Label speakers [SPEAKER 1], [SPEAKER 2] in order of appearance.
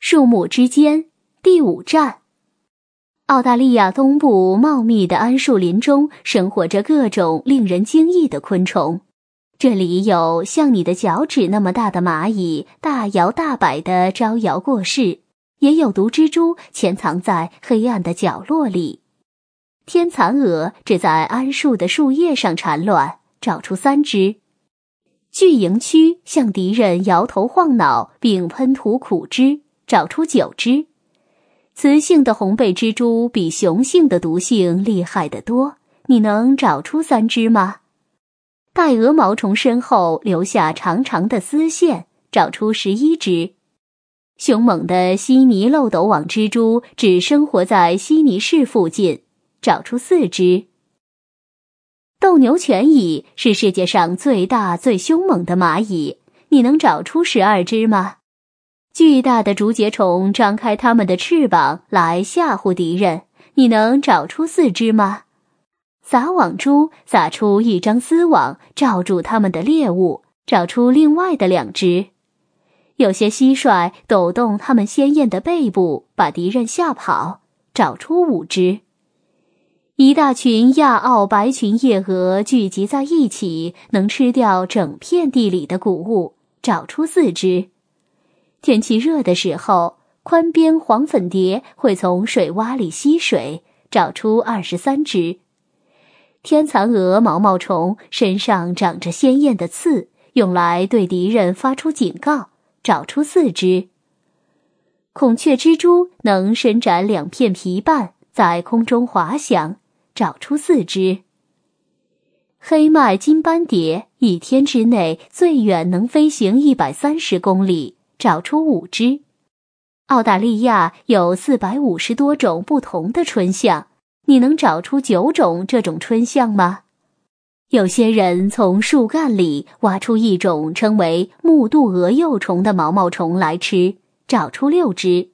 [SPEAKER 1] 树木之间，第5站。澳大利亚东部茂密的桉树林中生活着各种令人惊异的昆虫。这里有像你的脚趾那么大的蚂蚁大摇大摆地招摇过市，也有毒蜘蛛潜藏在黑暗的角落里。天蚕蛾只在桉树的树叶上产卵，找出3只。巨蝇蛆向敌人摇头晃脑并喷吐苦汁，找出9只。雌性的红背蜘蛛比雄性的毒性厉害得多，你能找出3只吗？带鹅毛虫身后留下长长的丝线，找出11只。凶猛的悉尼漏斗网蜘蛛只生活在悉尼市附近，找出4只。斗牛犬蚁是世界上最大最凶猛的蚂蚁，你能找出12只吗？巨大的竹节虫张开它们的翅膀来吓唬敌人，你能找出4只吗？撒网蛛撒出一张丝网罩住它们的猎物，找出另外的2只。有些蟋蟀抖动它们鲜艳的背部，把敌人吓跑，找出5只。一大群亚澳白裙叶蛾聚集在一起，能吃掉整片地里的谷物，找出4只。天气热的时候，宽边黄粉蝶会从水洼里吸水，找出23只。天蚕蛾毛毛虫身上长着鲜艳的刺，用来对敌人发出警告，找出4只。孔雀蜘蛛能伸展2片皮瓣，在空中滑翔，找出4只。黑麦金斑蝶1天之内最远能飞行130公里，找出5只。澳大利亚有450多种不同的春象，你能找出9种这种春象吗？有些人从树干里挖出一种称为木肚蛾幼虫的毛毛虫来吃，找出6只。